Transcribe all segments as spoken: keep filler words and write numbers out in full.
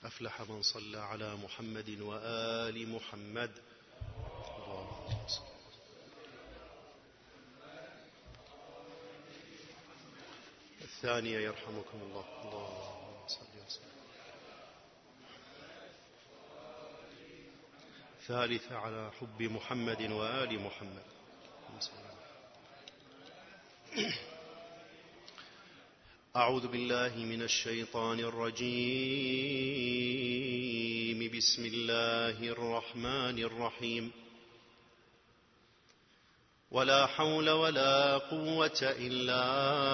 أفلح من صلى على محمد وآل محمد. اللهم صل. الثانية يرحمكم الله. اللهم صل وسلم. ثالثة على حب محمد وآل محمد. أعوذ بالله من الشيطان الرجيم. بسم الله الرحمن الرحيم. ولا حول ولا قوة إلا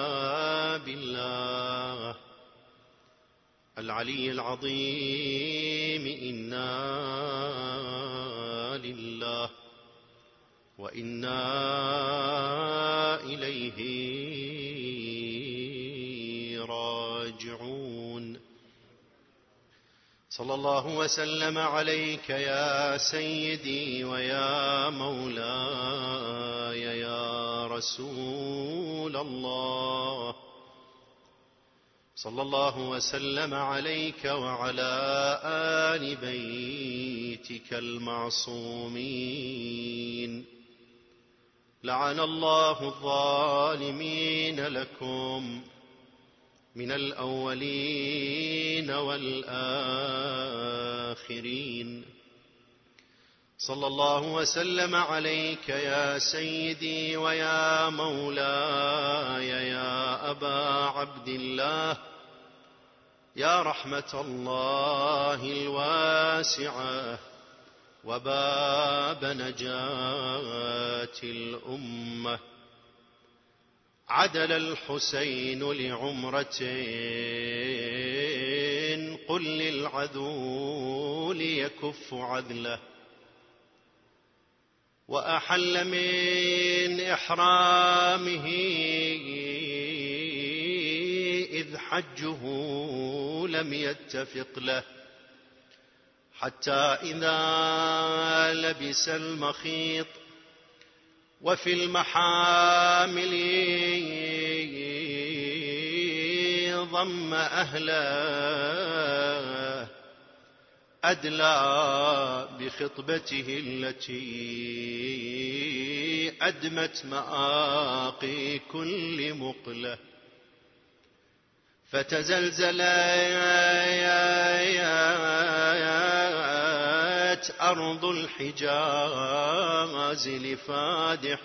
بالله العلي العظيم. إنا لله وإنا إليه راجعون. صلى الله وسلم عليك يا سيدي ويا مولاي يا رسول الله. صلى الله وسلم عليك وعلى آل بيتك المعصومين. لعن الله الظالمين لكم من الأولين والآخرين. صلى الله وسلم عليك يا سيدي ويا مولاي يا أبا عبد الله يا رحمة الله الواسعة وباب نجاة الأمة. عدل الحسين لعمرة قل للعذول يكف عذله. وأحل من إحرامه إذ حجه لم يتفق له حتى إذا لبس المخيط وفي المحامل ضم أهله أدلى بخطبته التي أدمت مآقي كل مقلة. فتزلزلت أرض الحجاز لفادح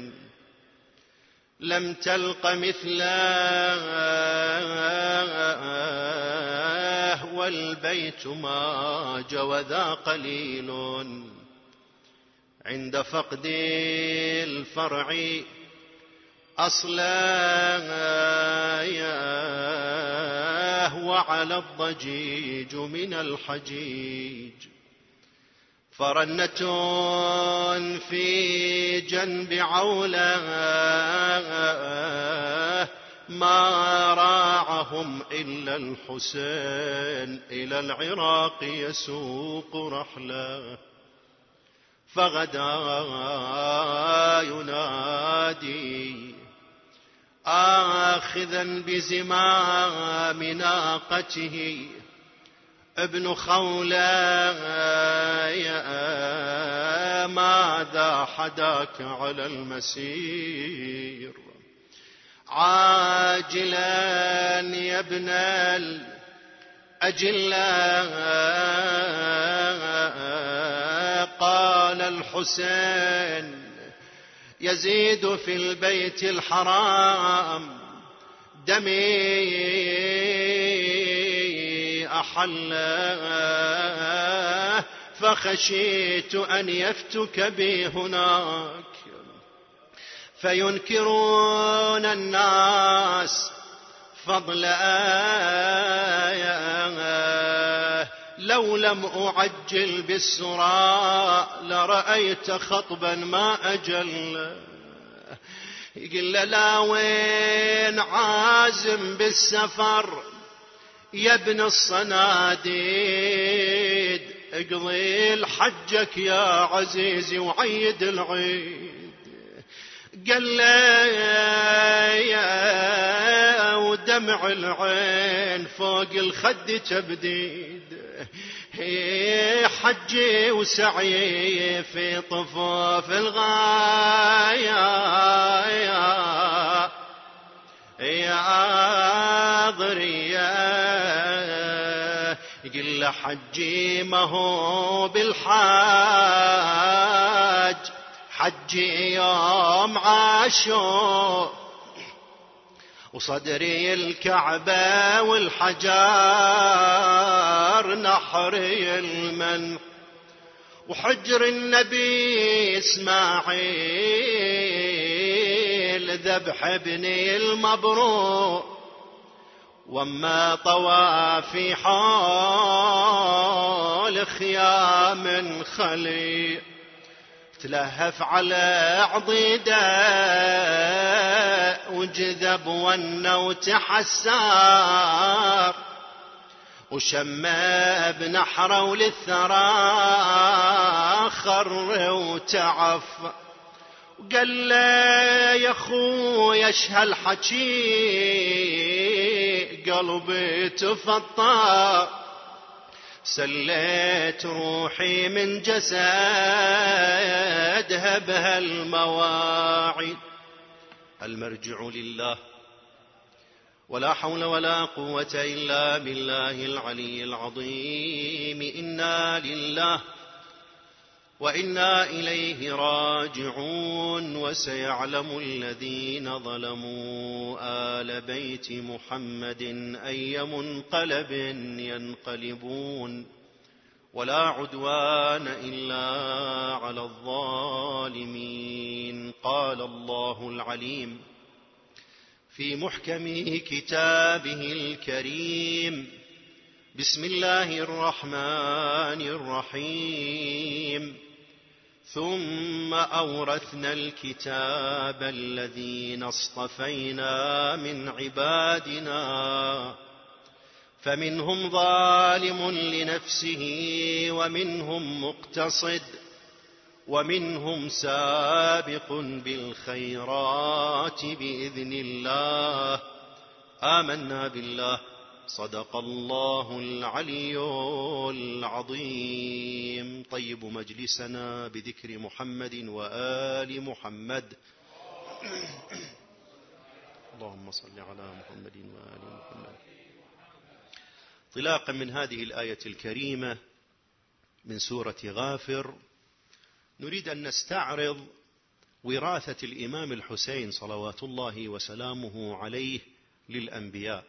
لم تلق مثله والبيت ما جوذا قليل عند فقد الفرع أصلاه وعلى الضجيج من الحجيج. فرنة في جنب عولاه ما راعهم إلا الحسين إلى العراق يسوق رحله. فغدا ينادي آخذا بزمام ناقته ابن خولة ماذا حداك على المسير. عاجلا يا ابن الأجلاء. قال الحسين يزيد في البيت الحرام دمي أحله فخشيت أن يفتك بي هناك فينكرون الناس فضل آية. لو لم أعجل بالسراء لرأيت خطبا ما أجل. يقول لا وين عازم بالسفر يا ابن الصناديد اقضي الحجك يا عزيزي وعيد العيد. قال لي يا ود دمع العين فوق الخد تبديد، حجي وسعي في طفوف الغاية يا ضرية، قل حجي ما هو بالحاج، حجي يوم عاشور وصدري الكعبة والحجار نحري المن، وحجر النبي إسماعيل ذبح ابني المبرور، وما طوى في حول خيام خلي تلهف على عضيده وجذب والنوت حسار، وشمى بنحره وللثرى خر وتعف، وقال له يا خويا ايش هالحكي قلبي تفطر، سليت روحي من جسدها بهالمواعيد. المرجع لله ولا حول ولا قوة إلا بالله العلي العظيم. إنا لله وإنا إليه راجعون. وسيعلم الذين ظلموا آل بيت محمد أي منقلب ينقلبون، ولا عدوان إلا على الظالمين. قال الله العليم في محكم كتابه الكريم: بسم الله الرحمن الرحيم. ثم أورثنا الكتاب الذين اصطفينا من عبادنا فمنهم ظالم لنفسه ومنهم مقتصد ومنهم سابق بالخيرات بإذن الله. آمنا بالله. صدق الله العلي العظيم. طيب مجلسنا بذكر محمد وآل محمد. اللهم صل على محمد وآل محمد. انطلاقا من هذه الآية الكريمة من سورة غافر، نريد أن نستعرض وراثة الإمام الحسين صلوات الله وسلامه عليه للأنبياء.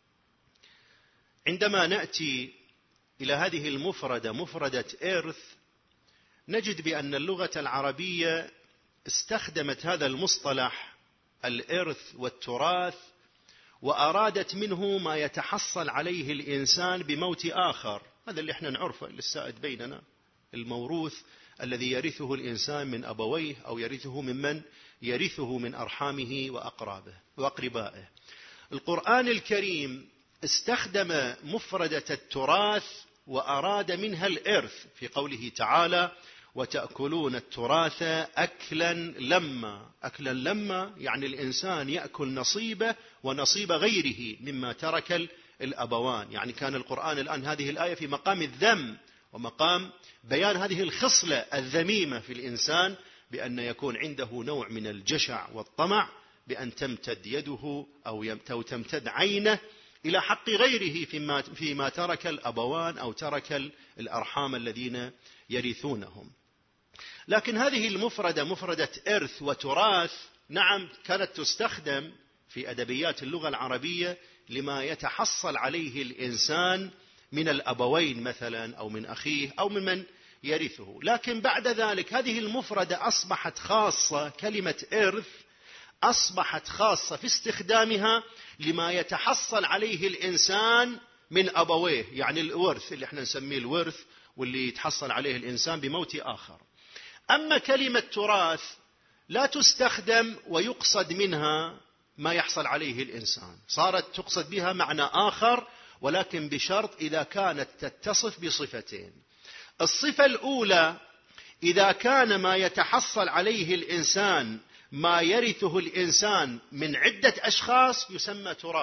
عندما نأتي إلى هذه المفردة، مفردة إرث، نجد بأن اللغة العربية استخدمت هذا المصطلح الإرث والتراث وأرادت منه ما يتحصل عليه الإنسان بموت آخر. هذا اللي احنا نعرفه للسائد بيننا، الموروث الذي يرثه الإنسان من أبويه أو يرثه ممن يرثه من أرحامه وأقرابه وأقربائه. القرآن الكريم استخدم مفردة التراث وأراد منها الإرث في قوله تعالى: وتأكلون التراث أكلا لما. أكلا لما يعني الإنسان يأكل نصيبه ونصيب غيره مما ترك الأبوان. يعني كان القرآن الآن هذه الآية في مقام الذم ومقام بيان هذه الخصلة الذميمة في الإنسان، بأن يكون عنده نوع من الجشع والطمع بأن تمتد يده أو تمتد عينه إلى حق غيره فيما, فيما ترك الأبوان أو ترك الأرحام الذين يرثونهم. لكن هذه المفردة، مفردة إرث وتراث، نعم كانت تستخدم في أدبيات اللغة العربية لما يتحصل عليه الإنسان من الأبوين مثلا أو من أخيه أو ممن يرثه. لكن بعد ذلك هذه المفردة أصبحت خاصة، كلمة إرث أصبحت خاصة في استخدامها لما يتحصل عليه الإنسان من أبويه، يعني الورث اللي احنا نسميه الورث واللي يتحصل عليه الإنسان بموت آخر. أما كلمة تراث لا تستخدم ويقصد منها ما يحصل عليه الإنسان، صارت تقصد بها معنى آخر، ولكن بشرط إذا كانت تتصف بصفتين. الصفة الأولى: إذا كان ما يتحصل عليه الإنسان ما يرثه الإنسان من عدة أشخاص يسمى تراث.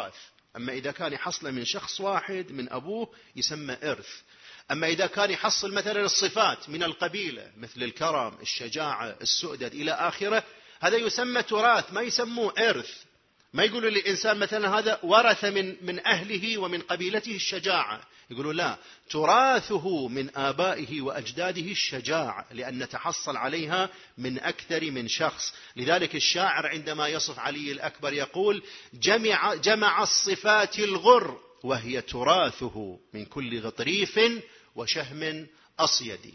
أما إذا كان يحصل من شخص واحد من أبوه يسمى إرث. أما إذا كان يحصل مثلا الصفات من القبيلة مثل الكرم، الشجاعة، السؤدد إلى آخره، هذا يسمى تراث، ما يسموه إرث. ما يقولوا للإنسان مثلا هذا ورث من من أهله ومن قبيلته الشجاعة، يقولوا لا، تراثه من آبائه وأجداده الشجاعة، لأن تحصل عليها من أكثر من شخص. لذلك الشاعر عندما يصف علي الأكبر يقول جمع, جمع الصفات الغر وهي تراثه من كل غطريف وشهم أصيد.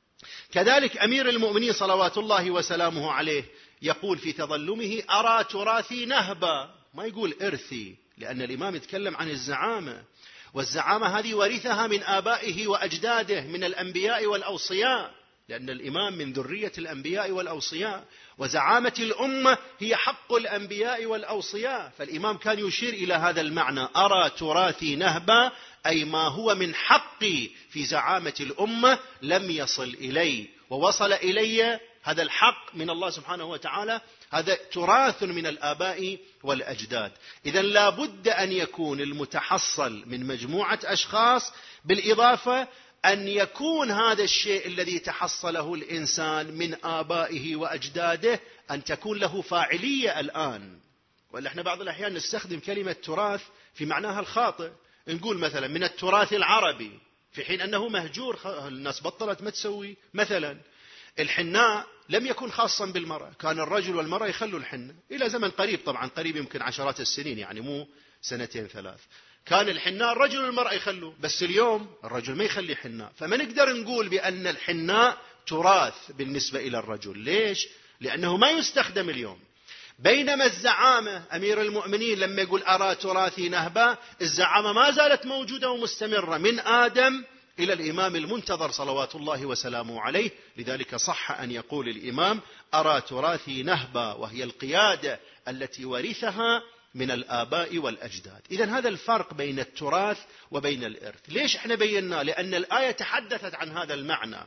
كذلك أمير المؤمنين صلوات الله وسلامه عليه يقول في تظلمه أرى تراثي نهبا، ما يقول إرثي، لأن الإمام يتكلم عن الزعامة، والزعامة هذه ورثها من آبائه وأجداده من الأنبياء والأوصياء، لأن الإمام من ذرية الأنبياء والأوصياء، وزعامة الأمة هي حق الأنبياء والأوصياء. فالإمام كان يشير إلى هذا المعنى، أرى تراثي نهبا، أي ما هو من حقي في زعامة الأمة لم يصل إلي ووصل إلي هذا الحق من الله سبحانه وتعالى، هذا تراث من الآباء والأجداد. إذن لا بد أن يكون المتحصل من مجموعة أشخاص، بالإضافة أن يكون هذا الشيء الذي تحصله الإنسان من آبائه وأجداده أن تكون له فاعلية الآن. وإلا احنا بعض الأحيان نستخدم كلمة تراث في معناها الخاطئ، نقول مثلا من التراث العربي في حين أنه مهجور، الناس بطلت ما تسوي. مثلا الحناء لم يكن خاصا بالمرأة، كان الرجل والمرأة يخلوا الحنة إلى زمن قريب، طبعا قريب يمكن عشرات السنين، يعني مو سنتين ثلاث، كان الحناء الرجل والمرأة يخلوا، بس اليوم الرجل ما يخلي حناء. فما نقدر نقول بأن الحناء تراث بالنسبة إلى الرجل. ليش؟ لأنه ما يستخدم اليوم. بينما الزعامة أمير المؤمنين لما يقول أرى تراثي نهبا، الزعامة ما زالت موجودة ومستمرة من آدم إلى الإمام المنتظر صلوات الله وسلامه عليه. لذلك صح أن يقول الإمام أرى تراثي نهبا، وهي القيادة التي ورثها من الآباء والأجداد. إذن هذا الفرق بين التراث وبين الإرث. ليش احنا بينا؟ لأن الآية تحدثت عن هذا المعنى.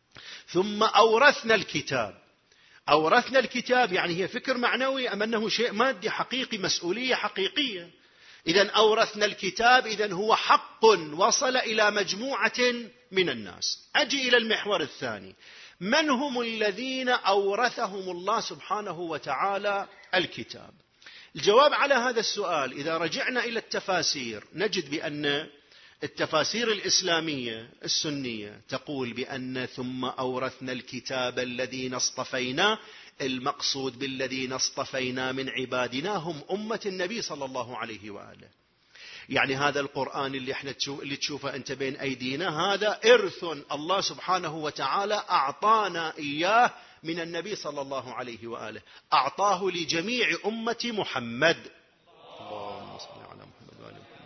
ثم أورثنا الكتاب. أورثنا الكتاب يعني هي فكر معنوي أم أنه شيء مادي حقيقي، مسؤولية حقيقية. إذن أورثنا الكتاب، إذن هو حق وصل إلى مجموعة من الناس. أجي إلى المحور الثاني، من هم الذين أورثهم الله سبحانه وتعالى الكتاب؟ الجواب على هذا السؤال إذا رجعنا إلى التفاسير نجد بأن التفاسير الإسلامية السنية تقول بأن ثم أورثنا الكتاب الذين اصطفينا، المقصود بالذين اصطفينا من عبادنا هم أمة النبي صلى الله عليه وآله. يعني هذا القرآن اللي احنا تشوف اللي تشوفه أنت بين أيدينا، هذا إرث الله سبحانه وتعالى أعطانا إياه من النبي صلى الله عليه وآله، أعطاه لجميع أمة محمد. اللهم صل على محمد وآل محمد.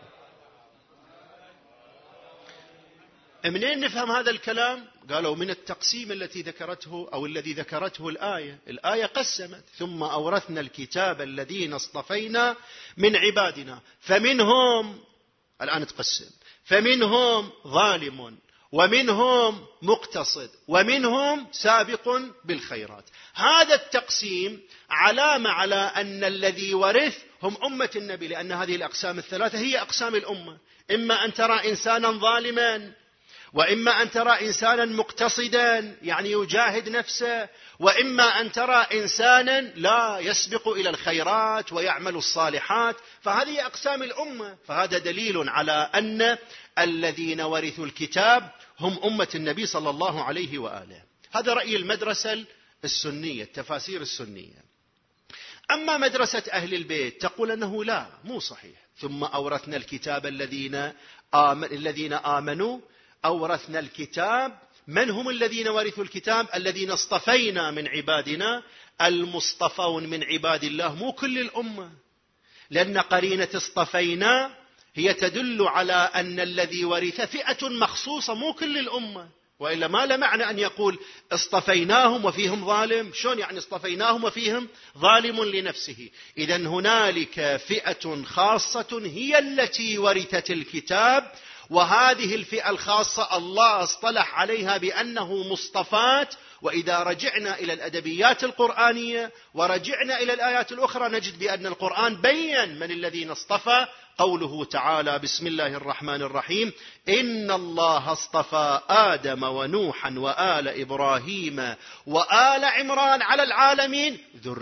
منين نفهم هذا الكلام؟ قالوا من التقسيم التي ذكرته أو الذي ذكرته الآية. الآية قسمت ثم أورثنا الكتاب الذين اصطفينا من عبادنا، فمنهم الآن تقسم، فمنهم ظالم ومنهم مقتصد ومنهم سابق بالخيرات. هذا التقسيم علامة على أن الذي ورث هم أمة النبي، لأن هذه الأقسام الثلاثة هي أقسام الأمة. إما أن ترى إنسانا ظالما، وإما أن ترى إنسانا مقتصدا يعني يجاهد نفسه، وإما أن ترى إنسانا لا يسبق إلى الخيرات ويعمل الصالحات. فهذه أقسام الأمة. فهذا دليل على أن الذين ورثوا الكتاب هم أمة النبي صلى الله عليه وآله. هذا رأي المدرسة السنية، التفاسير السنية. أما مدرسة أهل البيت تقول أنه لا، مو صحيح. ثم أورثنا الكتاب الذين آمن الذين آمنوا، أورثنا الكتاب. من هم الذين ورثوا الكتاب؟ الذين اصطفينا من عبادنا. المصطفون من عباد الله مو كل الأمة، لأن قرينة اصطفينا هي تدل على أن الذي ورث فئة مخصوصة مو كل الأمة، وإلا ما له معنى أن يقول اصطفيناهم وفيهم ظالم. شلون يعني اصطفيناهم وفيهم ظالم لنفسه؟ إذن هنالك فئة خاصة هي التي ورثت الكتاب، وهذه الفئة الخاصة الله اصطلح عليها بأنه مصطفات. وإذا رجعنا إلى الأدبيات القرآنية ورجعنا إلى الآيات الأخرى نجد بأن القرآن بيّن من الذين اصطفى. قوله تعالى بسم الله الرحمن الرحيم إن الله اصطفى آدم ونوحا وآل إبراهيم وآل عمران على العالمين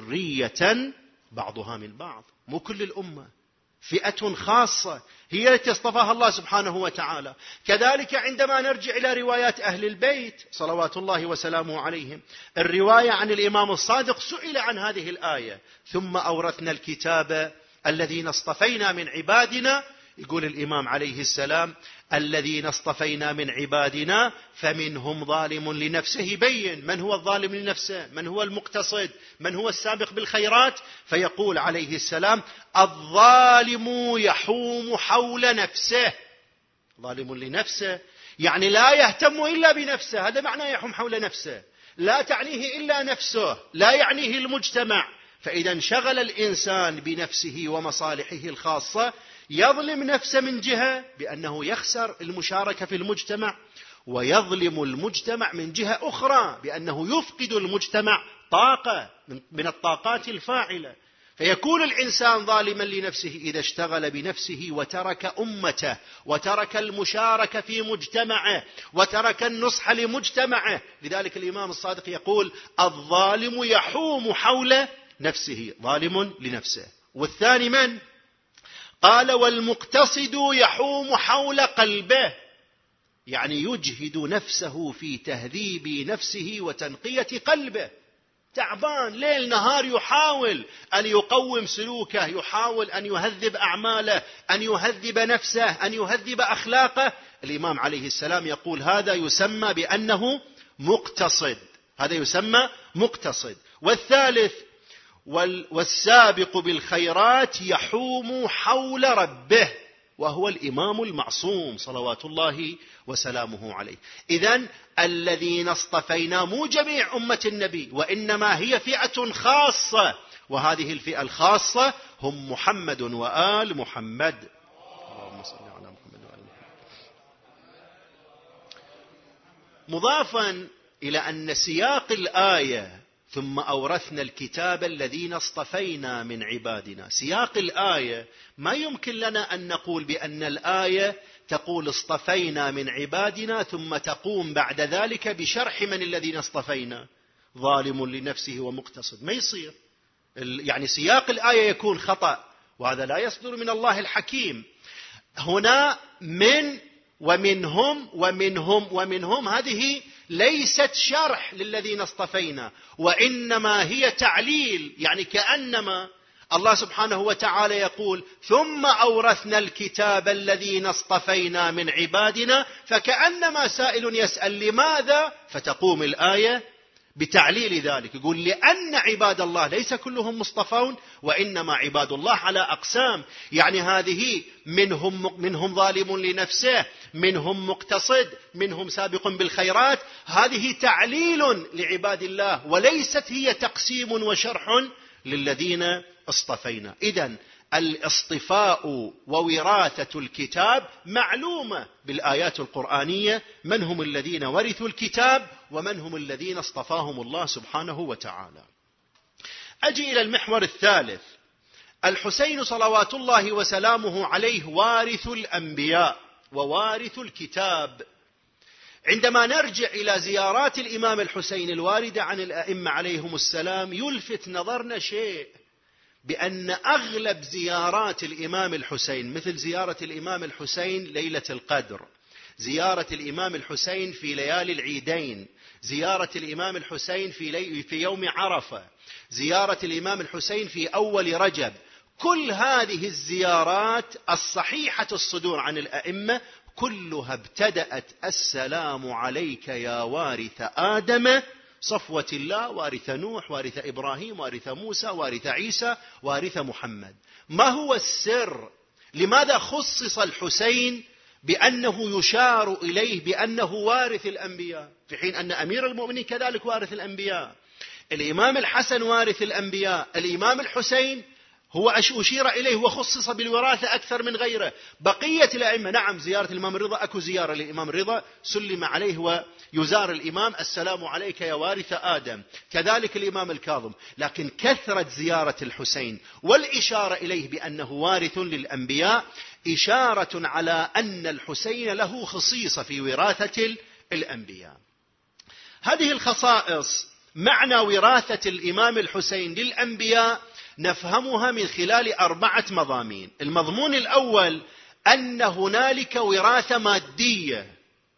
ذرية بعضها من بعض. مو كل الأمة، فئة خاصة هي التي اصطفاها الله سبحانه وتعالى. كذلك عندما نرجع إلى روايات أهل البيت صلوات الله وسلامه عليهم، الرواية عن الإمام الصادق سئل عن هذه الآية ثم أورثنا الكتاب الذين اصطفينا من عبادنا. يقول الإمام عليه السلام الذين اصطفينا من عبادنا فمنهم ظالم لنفسه. بين من هو الظالم لنفسه، من هو المقتصد، من هو السابق بالخيرات. فيقول عليه السلام الظالم يحوم حول نفسه. ظالم لنفسه يعني لا يهتم إلا بنفسه، هذا معنى يحوم حول نفسه، لا تعنيه إلا نفسه، لا يعنيه المجتمع. فإذا انشغل الإنسان بنفسه ومصالحه الخاصة يظلم نفسه من جهة بأنه يخسر المشاركة في المجتمع، ويظلم المجتمع من جهة أخرى بأنه يفقد المجتمع طاقة من الطاقات الفاعلة. فيكون الإنسان ظالما لنفسه إذا اشتغل بنفسه وترك أمته وترك المشاركة في مجتمعه وترك النصح لمجتمعه. لذلك الإمام الصادق يقول الظالم يحوم حول نفسه، ظالم لنفسه. والثاني من؟ قال والمقتصد يحوم حول قلبه، يعني يجهد نفسه في تهذيب نفسه وتنقية قلبه. تعبان ليل نهار يحاول أن يقوم سلوكه، يحاول أن يهذب أعماله، أن يهذب نفسه، أن يهذب أخلاقه. الإمام عليه السلام يقول هذا يسمى بأنه مقتصد، هذا يسمى مقتصد. والثالث والسابق بالخيرات يحوم حول ربه، وهو الإمام المعصوم صلوات الله وسلامه عليه. إذن الذين اصطفينا مو جميع أمة النبي، وإنما هي فئة خاصة، وهذه الفئة الخاصة هم محمد وآل محمد. اللهم صل على محمد وآل محمد. مضافا إلى أن سياق الآية ثم أورثنا الكتاب الذين اصطفينا من عبادنا، سياق الآية ما يمكن لنا أن نقول بأن الآية تقول اصطفينا من عبادنا ثم تقوم بعد ذلك بشرح من الذين اصطفينا، ظالم لنفسه ومقتصد. ما يصير، يعني سياق الآية يكون خطأ، وهذا لا يصدر من الله الحكيم. هنا من ومنهم ومنهم ومنهم، هذه ليست شرح للذين اصطفينا، وإنما هي تعليل. يعني كأنما الله سبحانه وتعالى يقول ثم أورثنا الكتاب الذين اصطفينا من عبادنا، فكأنما سائل يسأل لماذا، فتقوم الآية بتعليل ذلك. يقول لأن عباد الله ليس كلهم مصطفون، وإنما عباد الله على أقسام. يعني هذه منهم منهم ظالم لنفسه، منهم مقتصد، منهم سابق بالخيرات. هذه تعليل لعباد الله، وليست هي تقسيم وشرح للذين اصطفينا. إذن الاصطفاء ووراثة الكتاب معلومة بالآيات القرآنية، من هم الذين ورثوا الكتاب ومن هم الذين اصطفاهم الله سبحانه وتعالى. أجي إلى المحور الثالث. الحسين صلوات الله وسلامه عليه وارث الأنبياء ووارث الكتاب. عندما نرجع إلى زيارات الإمام الحسين الواردة عن الأئمة عليهم السلام يلفت نظرنا شيء، بأن أغلب زيارات الإمام الحسين مثل زيارة الإمام الحسين ليلة القدر، زيارة الإمام الحسين في ليالي العيدين، زيارة الإمام الحسين في, لي... في يوم عرفة، زيارة الإمام الحسين في أول رجب، كل هذه الزيارات الصحيحة الصدور عن الأئمة كلها ابتدأت السلام عليك يا وارث آدم صفوة الله، وارث نوح، وارث إبراهيم، وارث موسى، وارث عيسى، وارث محمد. ما هو السر؟ لماذا خصص الحسين بأنه يشار إليه بأنه وارث الأنبياء، في حين أن أمير المؤمنين كذلك وارث الأنبياء، الإمام الحسن وارث الأنبياء، الإمام الحسين هو أشير إليه وخصص بالوراثة أكثر من غيره. بقية الأئمة نعم زيارة الإمام الرضا، أكو زيارة للإمام الرضا سلم عليه ويزار الإمام السلام عليك يا وارث آدم، كذلك الإمام الكاظم. لكن كثرة زيارة الحسين والإشارة إليه بأنه وارث للأنبياء إشارة على أن الحسين له خصيصة في وراثة الأنبياء. هذه الخصائص معنى وراثة الإمام الحسين للأنبياء نفهمها من خلال أربعة مضامين. المضمون الأول أن هنالك وراثة مادية،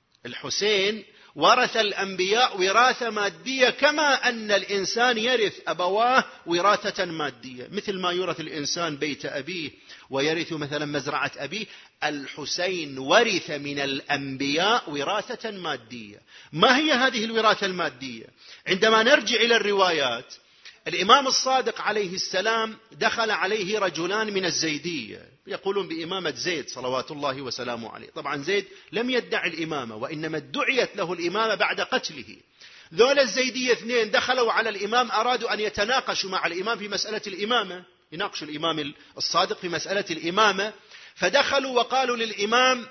الحسين ورث الأنبياء وراثة مادية كما أن الإنسان يرث أبواه وراثة مادية، مثل ما يورث الإنسان بيت أبيه ويرث مثلا مزرعة أبيه. الحسين ورث من الأنبياء وراثة مادية. ما هي هذه الوراثة المادية؟ عندما نرجع إلى الروايات، الإمام الصادق عليه السلام دخل عليه رجلان من الزيدية يقولون بإمامة زيد صلوات الله وسلامه عليه. طبعا زيد لم يدعي الإمامة، وإنما ادعيت له الإمامة بعد قتله. ذول الزيدية اثنين دخلوا على الإمام، أرادوا أن يتناقشوا مع الإمام في مسألة الإمامة، يناقشوا الإمام الصادق في مسألة الإمامة. فدخلوا وقالوا للإمام: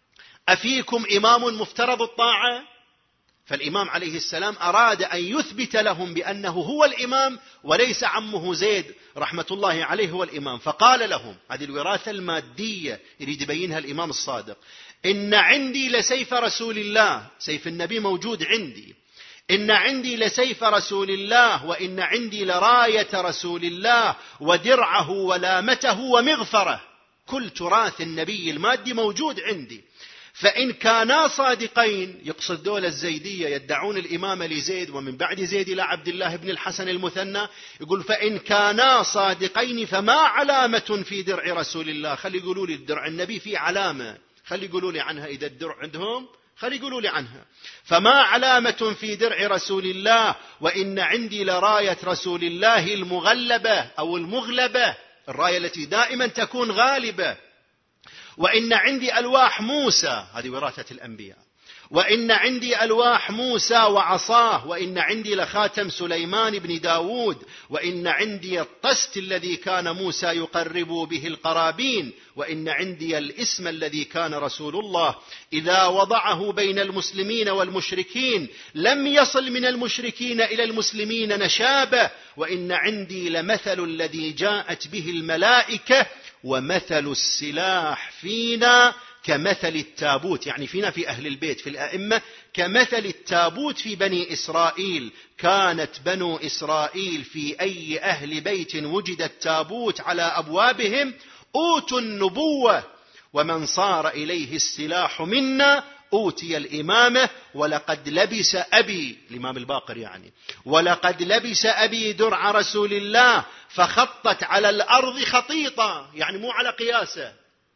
أفيكم إمام مفترض الطاعة؟ فالإمام عليه السلام أراد أن يثبت لهم بأنه هو الإمام وليس عمه زيد رحمة الله عليه هو الإمام. فقال لهم، هذه الوراثة المادية يريد يبينها الإمام الصادق: إن عندي لسيف رسول الله، سيف النبي موجود عندي، إن عندي لسيف رسول الله، وإن عندي لراية رسول الله ودرعه ولامته ومغفره، كل تراث النبي المادي موجود عندي. فإن كانا صادقين، يقصد دولة الزيدية يدعون الإمامة لزيد ومن بعد زيد إلى عبد الله بن الحسن المثنى، يقول: فإن كانا صادقين فما علامة في درع رسول الله؟ خلي يقولوا لي الدرع النبي فيه علامة، خلي يقولوا لي عنها إذا الدرع عندهم، خلي يقولوا لي عنها. فما علامة في درع رسول الله؟ وإن عندي لراية رسول الله المغلبة أو المغلبة، الراية التي دائما تكون غالبة. وإن عندي ألواح موسى، هذه وراثة الأنبياء، وإن عندي ألواح موسى وعصاه، وإن عندي لخاتم سليمان بن داود، وإن عندي الطست الذي كان موسى يقرب به القرابين، وإن عندي الاسم الذي كان رسول الله إذا وضعه بين المسلمين والمشركين لم يصل من المشركين إلى المسلمين نشابه، وإن عندي لمثل الذي جاءت به الملائكة، ومثل السلاح فينا كمثل التابوت، يعني فينا في أهل البيت في الأئمة، كمثل التابوت في بني إسرائيل. كانت بنو إسرائيل في أي أهل بيت وجد التابوت على أبوابهم أوتوا النبوة، ومن صار إليه السلاح منا أوتي الإمامة. ولقد لبس أبي، الإمام الباقر يعني، ولقد لبس أبي درع رسول الله فخطت على الأرض خطيطة، يعني مو على قياسه،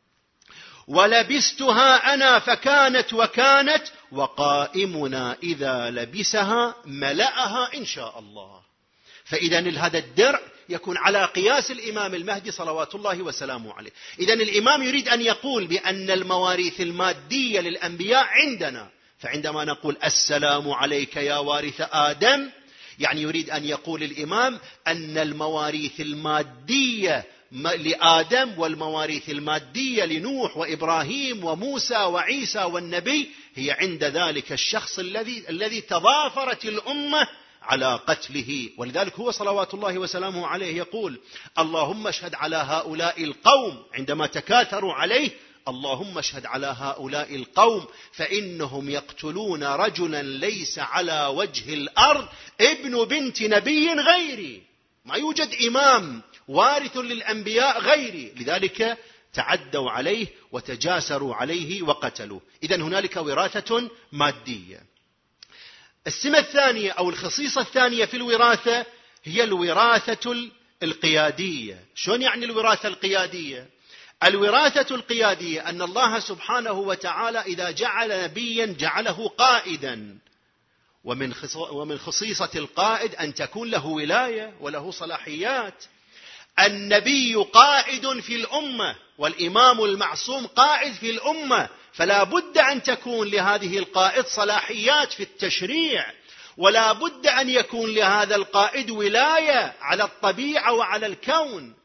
ولبستها أنا فكانت وكانت، وقائمنا إذا لبسها ملأها إن شاء الله. فإذا هذا الدرع يكون على قياس الإمام المهدي صلوات الله وسلامه عليه. إذا الإمام يريد أن يقول بأن المواريث المادية للأنبياء عندنا. فعندما نقول السلام عليك يا وارث آدم، يعني يريد أن يقول الإمام أن المواريث المادية لآدم والمواريث المادية لنوح وإبراهيم وموسى وعيسى والنبي هي عند ذلك الشخص الذي الذي تضافرت الأمة على قتله. ولذلك هو صلوات الله وسلامه عليه يقول: اللهم اشهد على هؤلاء القوم، عندما تكاثروا عليه: اللهم اشهد على هؤلاء القوم فإنهم يقتلون رجلا ليس على وجه الأرض ابن بنت نبي غيري. ما يوجد إمام وارث للأنبياء غيري، لذلك تعدوا عليه وتجاسروا عليه وقتلوه. إذن هنالك وراثة مادية. السمة الثانية أو الخصيصة الثانية في الوراثة هي الوراثة القيادية. شلون يعني الوراثة القيادية؟ الوراثة القيادية أن الله سبحانه وتعالى إذا جعل نبيا جعله قائدا، ومن خصيصة القائد أن تكون له ولاية وله صلاحيات. النبي قائد في الأمة، والإمام المعصوم قائد في الأمة، فلا بد أن تكون لهذه القائد صلاحيات في التشريع، ولا بد أن يكون لهذا القائد ولاية على الطبيعة وعلى الكون.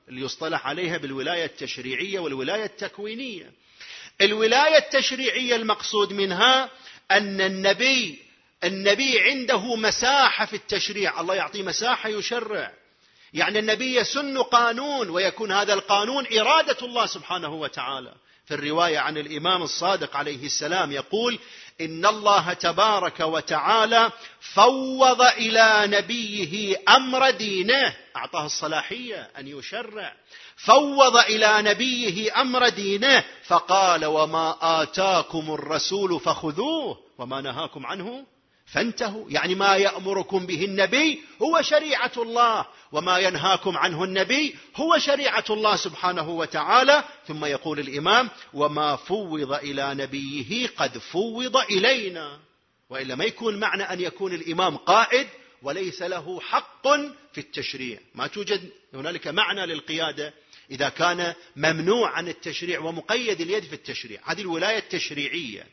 اللي يصطلح عليها بالولاية التشريعية والولاية التكوينية. الولاية التشريعية المقصود منها أن النبي النبي عنده مساحة في التشريع، الله يعطيه مساحة يشرع، يعني النبي يسن قانون ويكون هذا القانون إرادة الله سبحانه وتعالى. في الرواية عن الإمام الصادق عليه السلام يقول: إن الله تبارك وتعالى فوض إلى نبيه أمر دينه، أعطاه الصلاحية أن يشرع، فوض إلى نبيه أمر دينه فقال: وما آتاكم الرسول فخذوه وما نهاكم عنه فانتهوا. يعني ما يأمركم به النبي هو شريعة الله، وما ينهاكم عنه النبي هو شريعة الله سبحانه وتعالى. ثم يقول الإمام: وما فوض إلى نبيه قد فوض إلينا. وإلا ما يكون معنى أن يكون الإمام قائد وليس له حق في التشريع، ما توجد هنالك معنى للقيادة إذا كان ممنوع عن التشريع ومقيد اليد في التشريع. هذه الولاية التشريعية.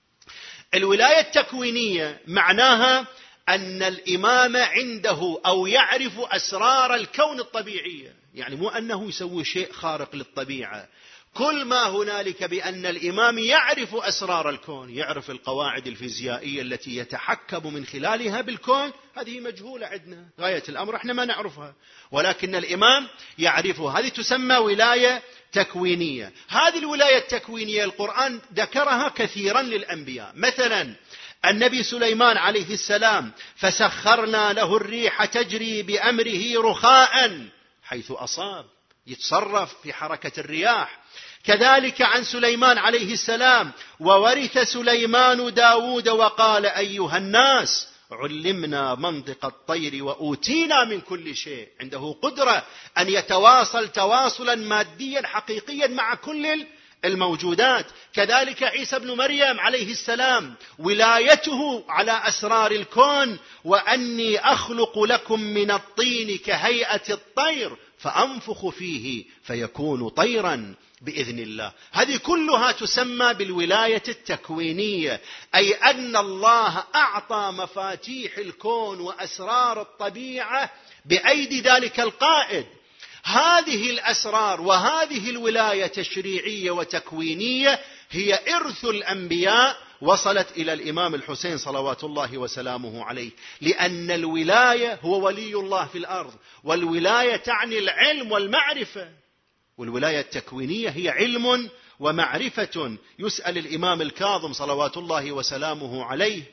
الولاية التكوينية معناها أن الإمام عنده أو يعرف أسرار الكون الطبيعية، يعني مو أنه يسوي شيء خارق للطبيعة، كل ما هنالك بأن الإمام يعرف أسرار الكون، يعرف القواعد الفيزيائية التي يتحكم من خلالها بالكون، هذه مجهولة عندنا، غاية الأمر احنا ما نعرفها، ولكن الإمام يعرفها. هذه تسمى ولاية تكوينية. هذه الولاية التكوينية القرآن ذكرها كثيرا للأنبياء. مثلا النبي سليمان عليه السلام: فسخرنا له الريح تجري بأمره رخاء حيث أصاب، يتصرف في حركة الرياح. كذلك عن سليمان عليه السلام: وورث سليمان داود وقال أيها الناس علمنا منطق الطير وأوتينا من كل شيء. عنده قدرة أن يتواصل تواصلا ماديا حقيقيا مع كل الموجودات. كذلك عيسى بن مريم عليه السلام: ولايته على أسرار الكون: وأني أخلق لكم من الطين كهيئة الطير فأنفخ فيه فيكون طيرا بإذن الله. هذه كلها تسمى بالولاية التكوينية، أي أن الله أعطى مفاتيح الكون وأسرار الطبيعة بأيدي ذلك القائد. هذه الأسرار وهذه الولاية تشريعية وتكوينية هي إرث الأنبياء، وصلت إلى الإمام الحسين صلوات الله وسلامه عليه، لأن الولاية هو ولي الله في الأرض، والولاية تعني العلم والمعرفة، والولاية التكوينية هي علم ومعرفة. يسأل الإمام الكاظم صلوات الله وسلامه عليه: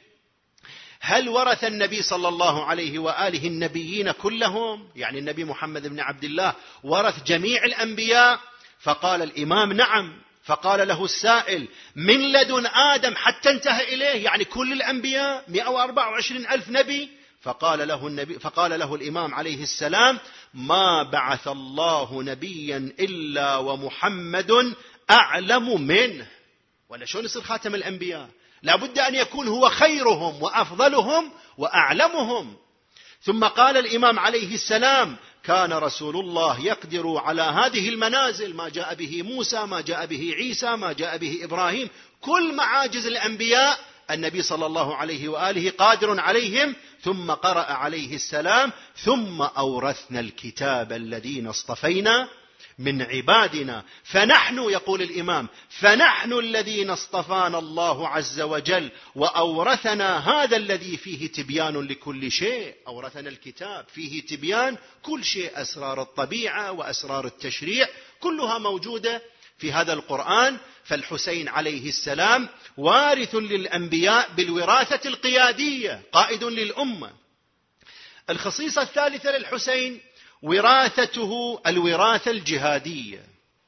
هل ورث النبي صلى الله عليه وآله النبيين كلهم؟ يعني النبي محمد بن عبد الله ورث جميع الأنبياء؟ فقال الإمام: نعم. فقال له السائل: من لدن آدم حتى انتهى إليه، يعني كل الأنبياء مئة وأربعة وعشرين ألف نبي؟ فقال له النبي فقال له الإمام عليه السلام: ما بعث الله نبيا إلا ومحمد أعلم منه. ولا شلون يصير خاتم الأنبياء؟ لابد أن يكون هو خيرهم وأفضلهم وأعلمهم. ثم قال الإمام عليه السلام: كان رسول الله يقدر على هذه المنازل، ما جاء به موسى، ما جاء به عيسى، ما جاء به إبراهيم، كل معاجز الأنبياء النبي صلى الله عليه وآله قادر عليهم. ثم قرأ عليه السلام: ثم أورثنا الكتاب الذين اصطفينا من عبادنا فنحن، يقول الإمام، فنحن الذين اصطفانا الله عز وجل وأورثنا هذا الذي فيه تبيان لكل شيء. أورثنا الكتاب فيه تبيان كل شيء، أسرار الطبيعة وأسرار التشريع كلها موجودة في هذا القرآن. فالحسين عليه السلام وارث للأنبياء بالوراثة القيادية، قائد للأمة. الخصيصة الثالثة للحسين وراثته الوراثة الجهادية.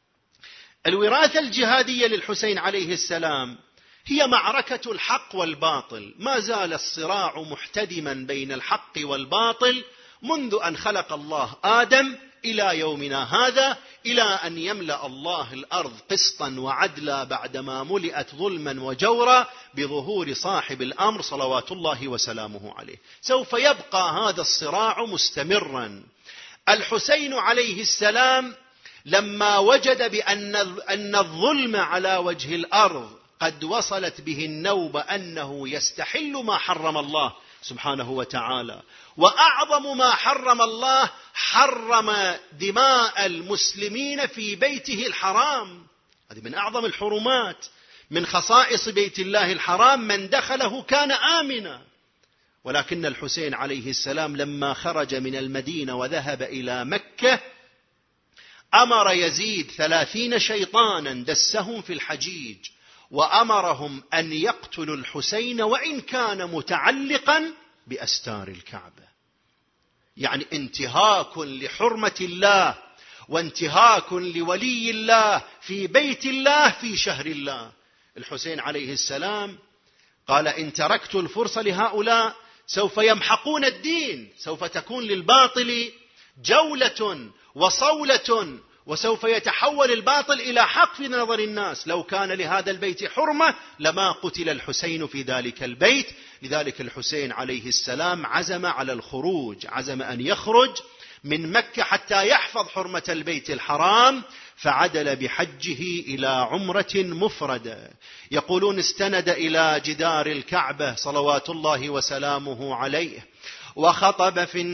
الوراثة الجهادية للحسين عليه السلام هي معركة الحق والباطل. ما زال الصراع محتدما بين الحق والباطل منذ أن خلق الله آدم إلى يومنا هذا، إلى أن يملأ الله الأرض قسطا وعدلا بعدما ملئت ظلما وجورا بظهور صاحب الأمر صلوات الله وسلامه عليه. سوف يبقى هذا الصراع مستمرا. الحسين عليه السلام لما وجد بأن أن الظلم على وجه الأرض قد وصلت به النوبة أنه يستحل ما حرم الله سبحانه وتعالى. وأعظم ما حرم الله حرم دماء المسلمين في بيته الحرام، هذه من أعظم الحرمات، من خصائص بيت الله الحرام من دخله كان آمنا. ولكن الحسين عليه السلام لما خرج من المدينة وذهب إلى مكة أمر يزيد ثلاثين شيطانا دسهم في الحجيج، وأمرهم أن يقتلوا الحسين وإن كان متعلقا بأستار الكعبة. يعني انتهاك لحرمة الله وانتهاك لولي الله في بيت الله في شهر الله. الحسين عليه السلام قال: إن تركت الفرصة لهؤلاء سوف يمحقون الدين، سوف تكون للباطل جولة وصولة، وسوف يتحول الباطل إلى حق في نظر الناس. لو كان لهذا البيت حرمة لما قتل الحسين في ذلك البيت. لذلك الحسين عليه السلام عزم على الخروج، عزم أن يخرج من مكة حتى يحفظ حرمة البيت الحرام، فعدل بحجه إلى عمرة مفردة. يقولون استند إلى جدار الكعبة صلوات الله وسلامه عليه وخطب في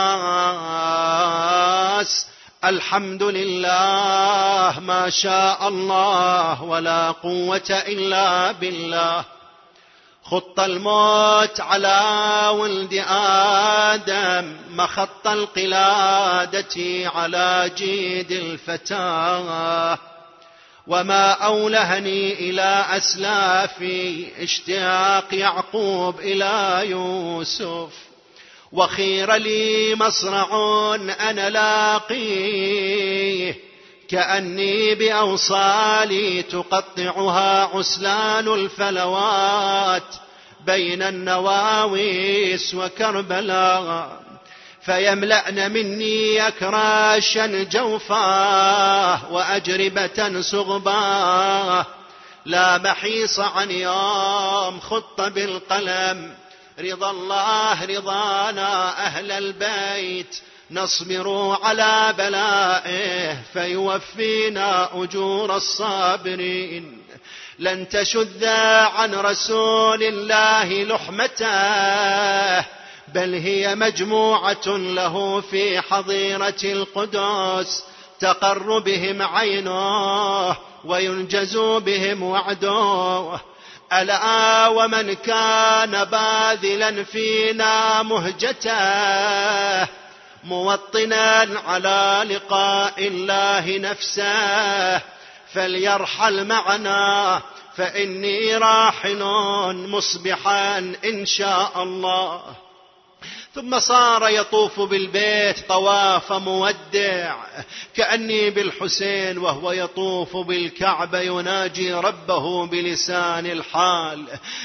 الناس: الحمد لله ما شاء الله ولا قوة إلا بالله. خط الموت على ولد آدم مخط القلادة على جيد الفتاة. وما أولهني إلى أسلافي اشتياق يعقوب إلى يوسف. وخير لي مصرع أنا لاقيه كأني بأوصالي تقطعها عسلان الفلوات بين النواويس وكربلاء. فيملأن مني أكراشا جوفاه وأجربة صغباه. لا محيص عن يوم خط بالقلم رضا الله رضانا أهل البيت. نصبر على بلائه فيوفينا أجور الصابرين. لن تشذ عن رسول الله لحمته بل هي مجموعة له في حظيرة القدس. تقر بهم عينه وينجز بهم وعده. ألا ومن كان باذلا فينا مهجته موطنا على لقاء الله نفسه فليرحل معنا فإني راحل مصبحا إن شاء الله. ثم صار يطوف بالبيت طواف مودع كأني بالحسين وهو يطوف بالكعبة يناجي ربه بلسان الحال: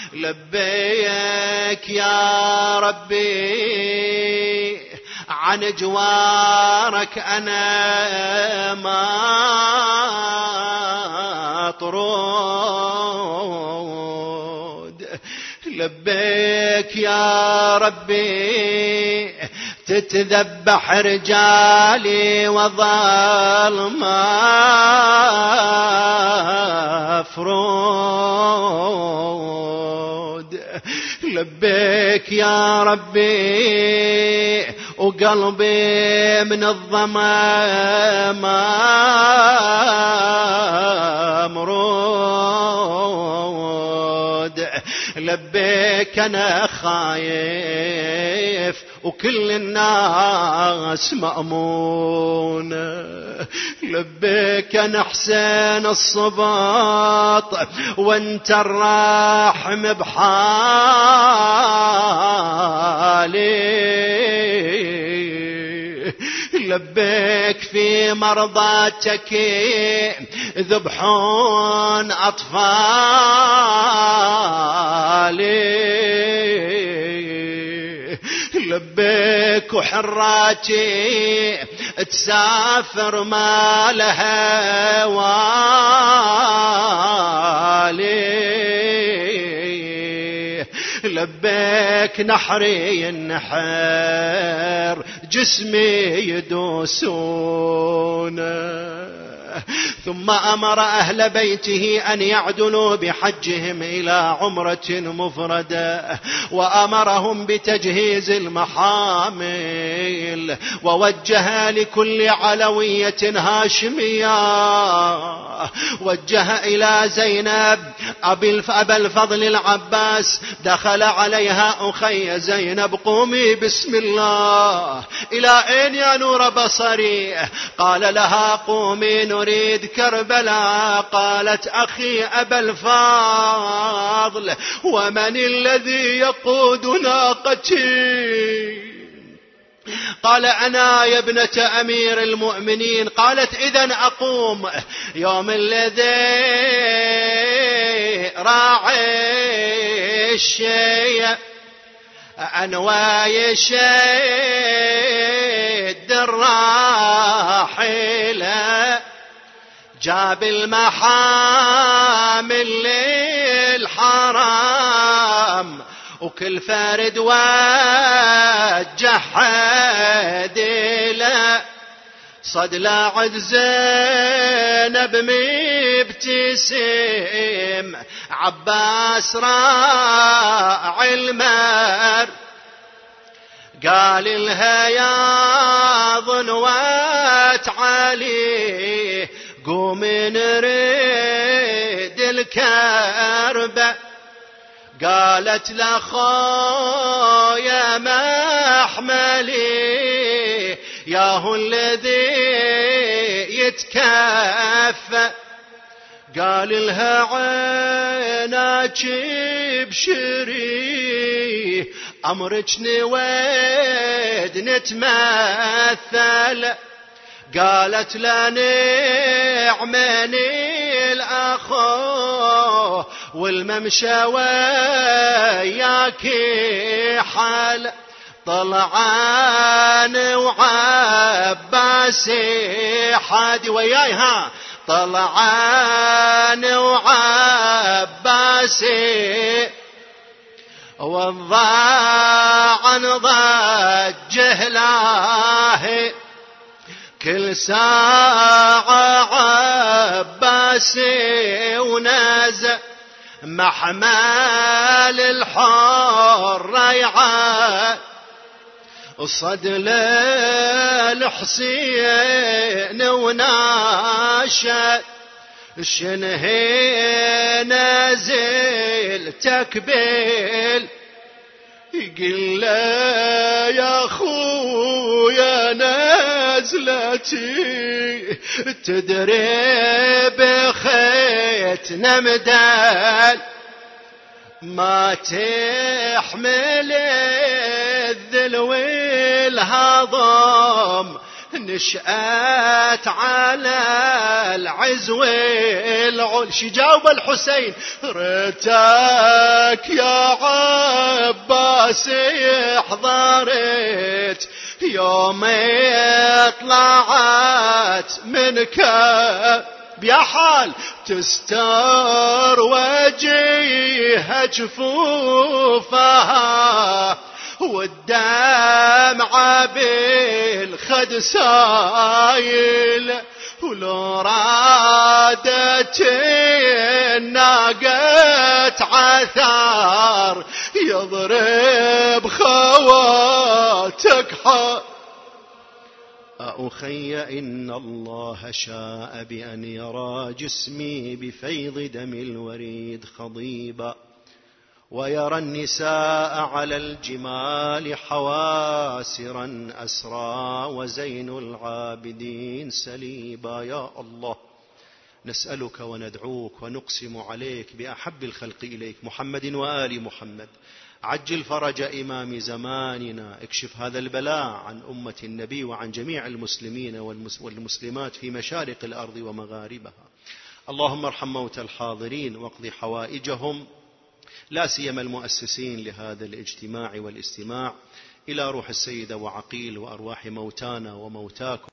لبيك يا ربي عن جوارك أنا ما أطرد. لبيك يا ربي تتذبح رجالي وظل مفرود. لبيك يا ربي وقلبي من الظما ممرود. لبيك أنا خايف وكل الناس مأمونة. لبيك أنا حسين الصباط وانت الراحم بحالي. لبيك في مرضاتك ذبحون أطفالي. لبيك وحراتي تسافر ما لها والي. لبيك نحري النحر جسمي يدوسون. ثم أمر أهل بيته أن يعدلوا بحجهم إلى عمرة مفردة، وأمرهم بتجهيز المحامل، ووجه لكل علوية هاشمية، وجه إلى زينب أبا الفضل العباس، دخل عليها أخي زينب قومي بسم الله، إلى أين يا نور بصري؟ قال لها قومي نريد كربلاء. قالت أخي أبا الفضل ومن الذي يقود ناقتي؟ قال أنا يا ابنة أمير المؤمنين. قالت إذن أقوم. يوم الذي راعي الشيء أنواي شد الراحلة، جاب المحامل للحرام، وكل فرد وجه حد له، صد لاعد زينب مبتسم، عباس راعي المر، قال لها يا ظنوات علي قوم نريد الكربة. قالت لخويا محملي ياهو الذي يتكفى. قال لها عيناك بشري أمرك نويد نتمثل. قالت لا نعمني الأخو والممشى وياك حال. طلعان وعباس حادي وياي ها طلعان وعباس والضاعن ضجه لاهي كل ساعة عباس ونازع محمال الحر ريعه صد للحسين وناشد شنهي نازل تكبيل يقول يا خويا نازلتي تدري بخيت نمدال ما تحمل الذل والهضم نشأت على العزو العل. شجاوب الحسين ريتك يا عباس حضرت يوم طلعت منك يا حال تستر وجيها جفوفها والدمع بالخد سايل ولو رادت الناقة عثار يضرب خواتك حال. أخي إن الله شاء بأن يرى جسمي بفيض دم الوريد خضيبا ويرى النساء على الجمال حواسرا أسرى وزين العابدين سليبا. يا الله نسألك وندعوك ونقسم عليك بأحب الخلق إليك محمد وآل محمد، عجل فرج إمام زماننا، اكشف هذا البلاء عن أمة النبي وعن جميع المسلمين والمسلمات في مشارق الأرض ومغاربها. اللهم ارحم موتى الحاضرين واقض حوائجهم لا سيما المؤسسين لهذا الاجتماع والاستماع، إلى روح السيدة وعقيل وأرواح موتانا وموتاكم.